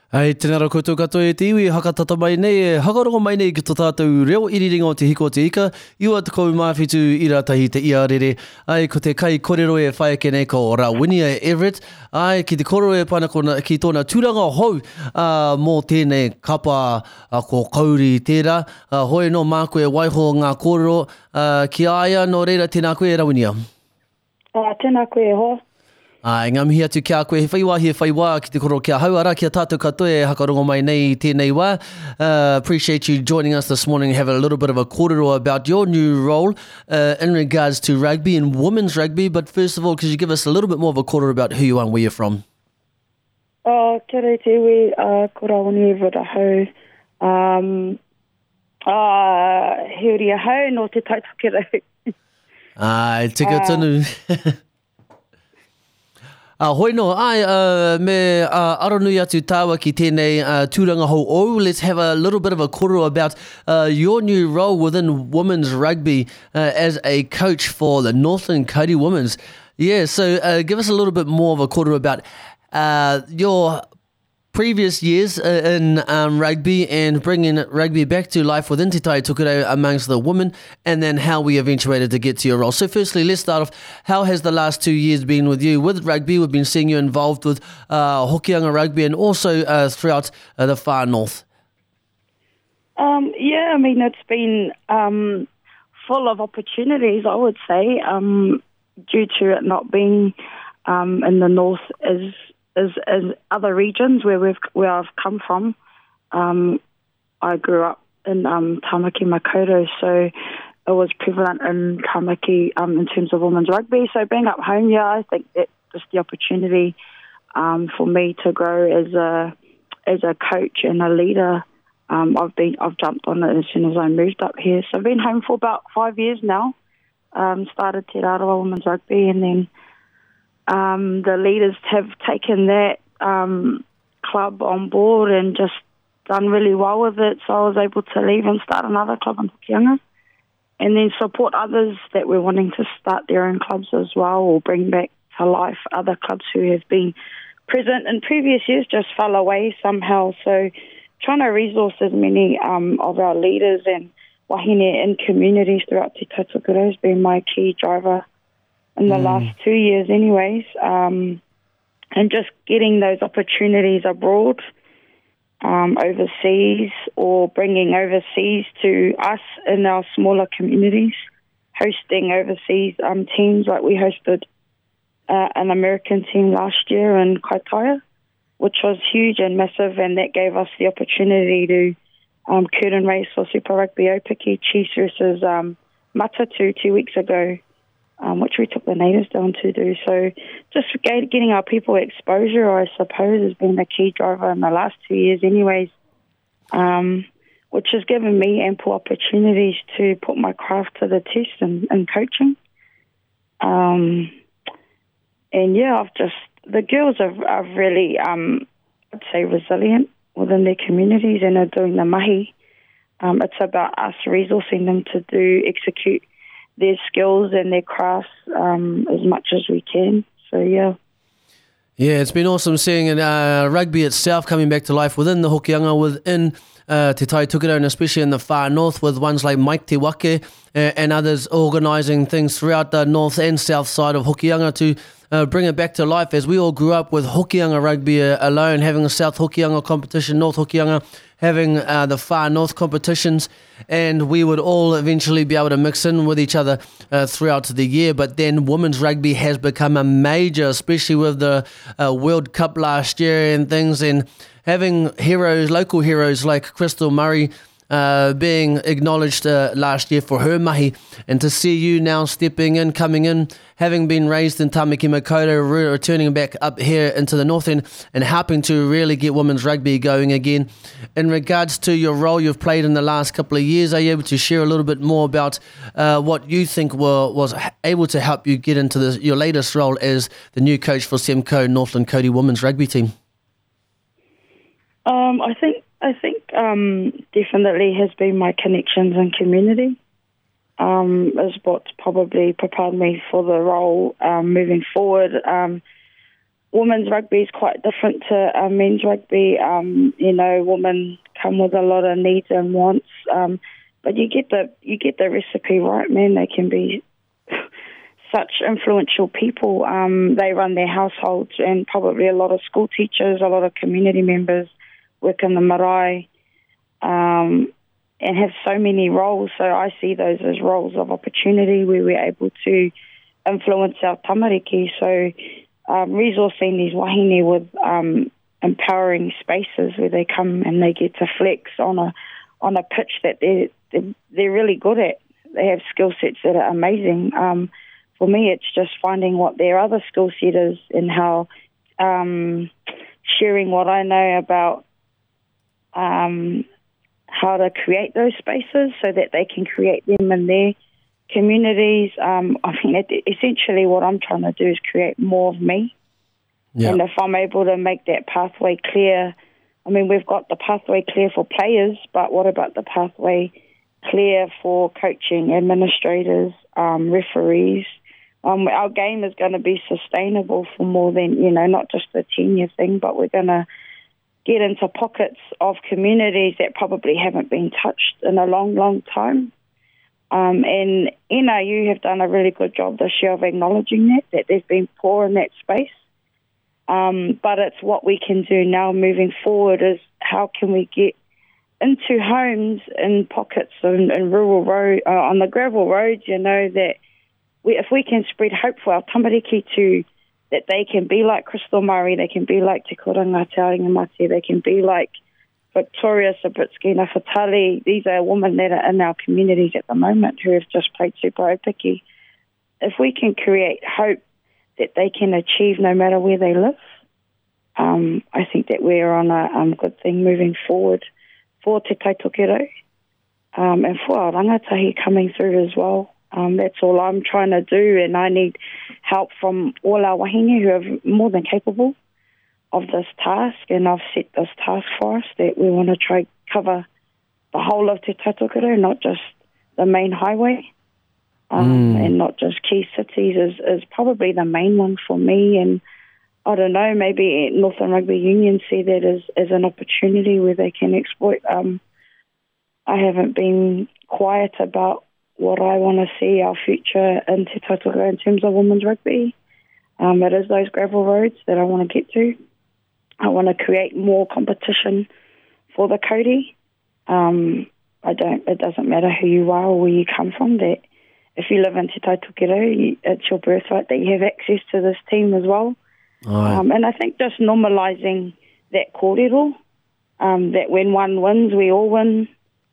Ai, tēnā rau koutou katoa e te iwi, hakatata mai nei, hakarongo mai nei ki tō tātou reo iriringa o te hiko o te ika, iwa te kou mawhitu I rātahi te iarere, ai, ko te kai korero e whae ake nei ko Rawinia Everett, ai, ki te korero e pana ki tōna tūranga hou, mō tēnei kapa ko kauri tērā, hoi no mākoe waiho ngā korero, ki aia no reira tēnā koe Rawinia. Tēnā koe ho. Ngā mihi atu kia koe, he whaiwā ki te koro kia hauara, kia tātou katoe e hakarongo mai nei tēnei wā. Appreciate you joining us this morning, have a little bit of a kōrero about your new role in regards to rugby and women's rugby, but first of all, could you give us a little bit more of a kōrero about who you are and where you're from? Kia rei te iwi, ko Rawinia Everett ahau. Heuri ahau no te taitoke rau. Tika tonu. Hoi no, me aronui atu tāua ki tēnei tūranga hou o. Let's have a little bit of a kōrero about your new role within women's rugby as a coach for the Northland Cody Women's. Yeah, so give us a little bit more of a kōrero about your previous years in rugby and bringing rugby back to life within Te Tai Tokerau amongst the women, and then how we eventuated to get to your role. So firstly, let's start off, how has the last 2 years been with you with rugby? We've been seeing you involved with Hokianga Rugby and also throughout the far north. Yeah, I mean, it's been full of opportunities, I would say, due to it not being in the north as other regions where I've come from. I grew up in Tamaki Makaurau, so it was prevalent in Tamaki in terms of women's rugby. So being up home, yeah, I think that's just the opportunity for me to grow as a coach and a leader. I've jumped on it as soon as I moved up here. So I've been home for about 5 years now. Started Te Raroa Women's Rugby, and then the leaders have taken that club on board and just done really well with it. So I was able to leave and start another club in Hokianga, and then support others that were wanting to start their own clubs as well, or bring back to life other clubs who have been present in previous years, just fell away somehow. So trying to resource as many of our leaders and wahine in communities throughout Te Tai Tokerau has been my key driver in the last 2 years anyways, and just getting those opportunities abroad, overseas, or bringing overseas to us in our smaller communities, hosting overseas teams, like we hosted an American team last year in Kaitaia, which was huge and massive, and that gave us the opportunity to curtain race for Super Rugby Opiki Chiefs versus Matatu 2 weeks ago, which we took the natives down to do. So just getting our people exposure, I suppose, has been the key driver in the last 2 years anyways, which has given me ample opportunities to put my craft to the test in coaching. And yeah, the girls are really, I'd say, resilient within their communities and are doing the mahi. It's about us resourcing them to execute their skills and their crafts as much as we can. So, yeah. Yeah, it's been awesome seeing rugby itself coming back to life within the Hokianga, within Te Tai Tokerau, and especially in the far north, with ones like Mike Te Wake and others organising things throughout the north and south side of Hokianga to bring it back to life, as we all grew up with Hokianga Rugby alone, having a South Hokianga competition, North Hokianga having the far north competitions, and we would all eventually be able to mix in with each other throughout the year. But then women's rugby has become a major, especially with the World Cup last year and things, and having heroes, local heroes like Crystal Murray being acknowledged last year for her mahi, and to see you now stepping in, coming in, having been raised in Tamaki Makaurau, returning back up here into the north end and helping to really get women's rugby going again. In regards to your role you've played in the last couple of years, are you able to share a little bit more about what you think was able to help you get into your latest role as the new coach for Semco Northland Cody Women's Rugby team? I think definitely has been my connections and community is what's probably prepared me for the role moving forward. women's rugby is quite different to men's rugby. Women come with a lot of needs and wants, but you get the recipe right, man. They can be such influential people. They run their households, and probably a lot of school teachers, a lot of community members work in the marae, and have so many roles. So I see those as roles of opportunity where we're able to influence our tamariki. So resourcing these wahine with empowering spaces where they come and they get to flex on a pitch that they're really good at. They have skill sets that are amazing. For me, it's just finding what their other skill set is and how sharing what I know about how to create those spaces so that they can create them in their communities. Essentially what I'm trying to do is create more of me. Yeah. And if I'm able to make that pathway clear, we've got the pathway clear for players, but what about the pathway clear for coaching, administrators, referees? Our game is going to be sustainable for more than, not just a 10-year thing, but we're going to get into pockets of communities that probably haven't been touched in a long, long time. And NRU have done a really good job this year of acknowledging that they've been poor in that space. But it's what we can do now moving forward is how can we get into homes in pockets in rural road, on the gravel roads, that if we can spread hope for our tamariki to that they can be like Crystal Murray, they can be like Te Koranga Te Aringamati, they can be like Victoria Sabritsky Nafatali. These are women that are in our communities at the moment who have just played Super Aupiki. If we can create hope that they can achieve no matter where they live, I think that we're on a good thing moving forward for Te Taitokero and for our rangatahi coming through as well. That's all I'm trying to do, and I need help from all our wahine who are more than capable of this task, and I've set this task for us that we want to try cover the whole of Te Taitokero, not just the main highway, and not just key cities is probably the main one for me. And I don't know, maybe Northern Rugby Union see that as an opportunity where they can exploit. I haven't been quiet about what I want to see our future in Te Taitokero in terms of women's rugby. It is those gravel roads that I want to get to. I want to create more competition for the Cody. It doesn't matter who you are or where you come from, that if you live in Te Taitokero, it's your birthright that you have access to this team as well. And I think just normalising that kōrero, that when one wins, we all win.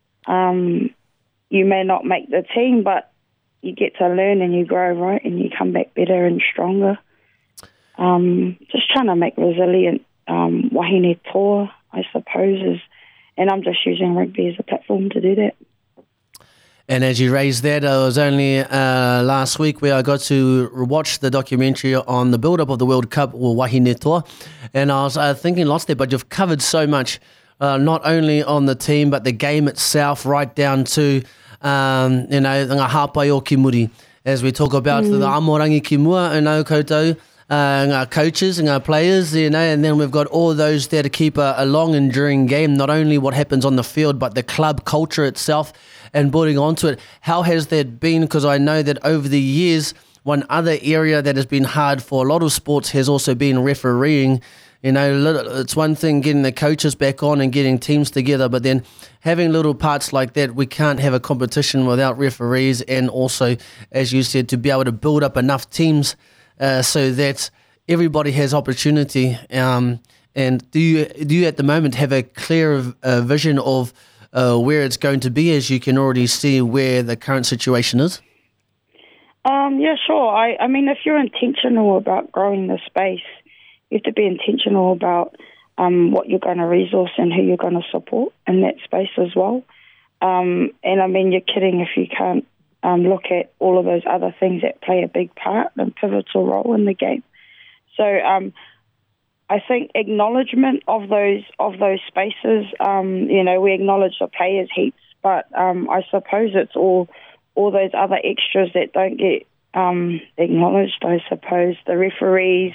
You may not make the team, but you get to learn and you grow, right? And you come back better and stronger. Just trying to make resilient wahine toa, I suppose, and I'm just using rugby as a platform to do that. And as you raised that, it was only last week where I got to watch the documentary on the build-up of the World Cup, or Wahine Toa, and I was thinking lots there, but you've covered so much, not only on the team, but the game itself, right down to, ngā hāpai o ki muri, as we talk about the amorangi ki mua, koutou, ngā coaches and our players, and then we've got all those there to keep a long enduring game, not only what happens on the field, but the club culture itself and building onto it. How has that been? Because I know that over the years, one other area that has been hard for a lot of sports has also been refereeing. It's one thing getting the coaches back on and getting teams together, but then having little parts like that, we can't have a competition without referees, and also, as you said, to be able to build up enough teams so that everybody has opportunity. And do you at the moment have a clear vision of where it's going to be, as you can already see where the current situation is? Yeah, sure. I mean, if you're intentional about growing the space, you have to be intentional about what you're going to resource and who you're going to support in that space as well. And I mean, you're kidding if you can't look at all of those other things that play a big part and pivotal role in the game. So I think acknowledgement of those spaces, we acknowledge the players heaps, but I suppose it's all those other extras that don't get acknowledged. I suppose the referees,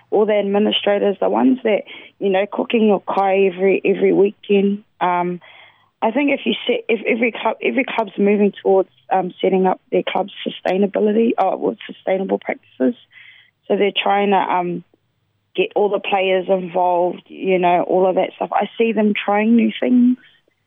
all the administrators, the ones that, cooking your kai every weekend. I think if every club's moving towards setting up their club's with sustainable practices, so they're trying to get all the players involved, all of that stuff. I see them trying new things.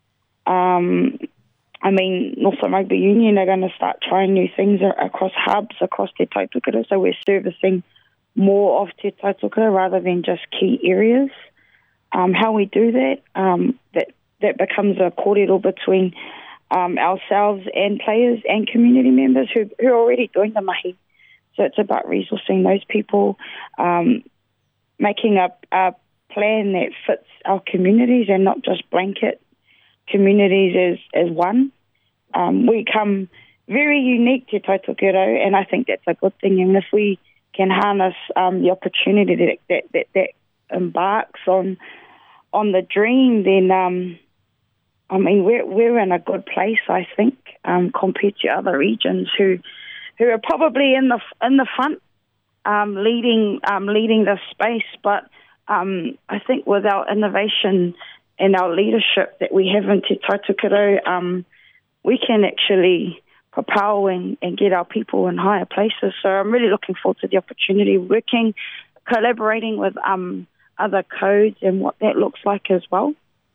Northland Rugby Union are going to start trying new things across hubs, across Te Tautukura, so we're servicing more of Te Tautukura rather than just key areas. How we do that becomes a kōrero between ourselves and players and community members who are already doing the mahi. So it's about resourcing those people, making a plan that fits our communities and not just blanket communities as one. We come very unique to Tautukura, and I think that's a good thing. And if we can harness the opportunity that embarks on the dream, then we're in a good place, I think, compared to other regions who are probably in the front, leading the space. But I think with our innovation and our leadership that we have in Te Tautukura, we can actually propel and get our people in higher places. So I'm really looking forward to the opportunity, collaborating with other codes and what that looks like as well.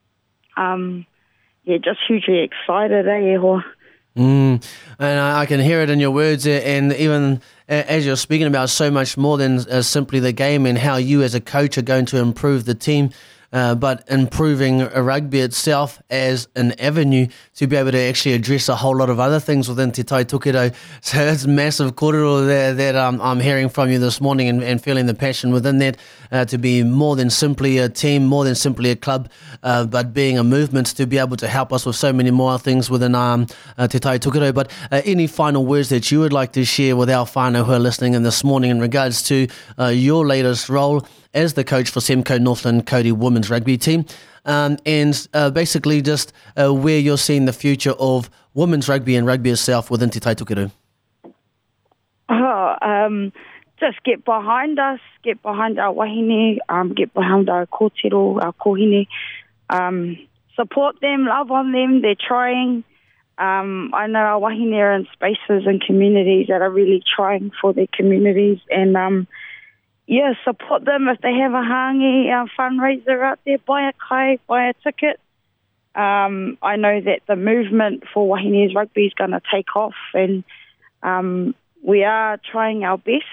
Just hugely excited, Eho. And I can hear it in your words, and even as you're speaking about so much more than simply the game and how you as a coach are going to improve the team, but improving rugby itself as an avenue to be able to actually address a whole lot of other things within Te Tautukura. So it's massive kōrero there that I'm hearing from you this morning and feeling the passion within that to be more than simply a team, more than simply a club, but being a movement to be able to help us with so many more things within Te Tautukura. But any final words that you would like to share with our whānau who are listening in this morning in regards to your latest role as the coach for Semco Northland Cody Women's Rugby Team, and basically just where you're seeing the future of women's rugby and rugby itself within Te Tautukura? Just get behind us, get behind our wahine, get behind our kōtero, our kohine, support them, love on them, they're trying. I know our wahine are in spaces and communities that are really trying for their communities, and support them if they have a hangi fundraiser out there. Buy a kai, buy a ticket. I know that the movement for Wahine's rugby is going to take off, and we are trying our best.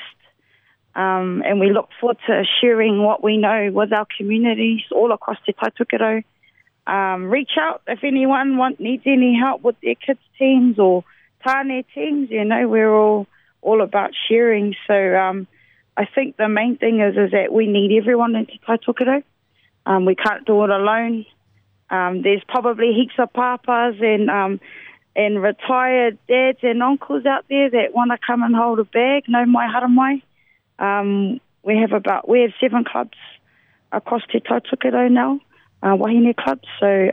And we look forward to sharing what we know with our communities all across Te Tautukura. Reach out if anyone needs any help with their kids' teams or tāne teams. We're all about sharing. So I think the main thing is that we need everyone in Te Tautukura. We can't do it alone. There's probably heaps of papas and retired dads and uncles out there that want to come and hold a bag. No mai haramai. We have 7 clubs across Te Tautukura now, wahine clubs. So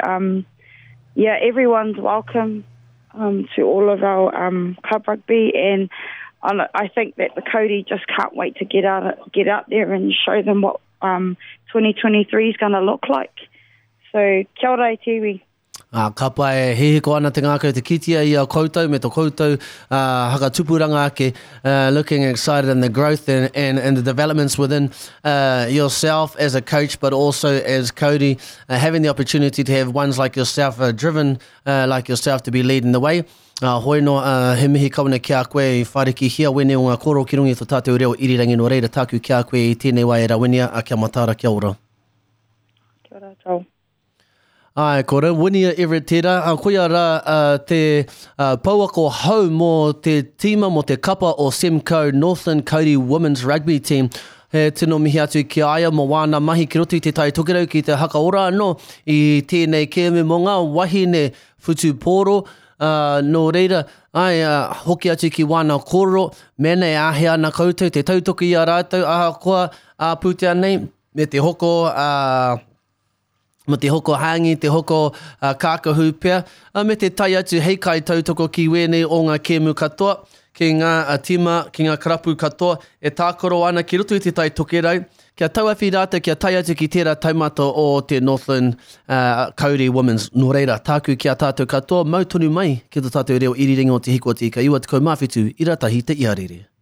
everyone's welcome to all of our club rugby, and I think that the Cody just can't wait to get out there and show them what 2023 is going to look like. So kia ora e tiwi. Ka pai he ko ana te ngākau te kitia i a koutou me to koutou haka tupuranga ake, looking excited in the growth and the developments within yourself as a coach, but also as Cody, having the opportunity to have ones like yourself driven like yourself to be leading the way. Hoi no he mihi kauna kia koe I whariki hia wene o ngā koro ki rungi to tātou reo irirangi no reira tāku kia koe I tēnei wai e rawinia a kia matara kia ora. Kia ora tau. Ai, kore, winia ere tērā, koia rā te pauako hau mō te tīma, mō te kapa o Semco Northland Cody Women's Rugby Team. He tino mihi atu ki aia mo wāna mahi ki roto I te Tautukura ki te hakaora anō I tēnei kēme mo ngā wahine whutu pōro. No reira, hoki atu ki wāna kōrero, mena e āhea na koutou, te tautoki I a rātou, koa pūtea nei, me te hoko... me te hoko hangi, te hoko kākahu pia, me te tai atu hei kai tautoko ki wēnei o ngā kēmu katoa, ki ngā tima, ki ngā karapu katoa, e tākoro ana ki roto I te Tautukura, Kia tauawhi rātou, kia tai atu ki tērā taumata o te Northland Kauri Women's. Nō reira, tāku kia tātou katoa, mautonu mai ki tō tātou reo iriringa o te hiko o te ika. Iwa te kaumāwhitu, i ratahi te iarere.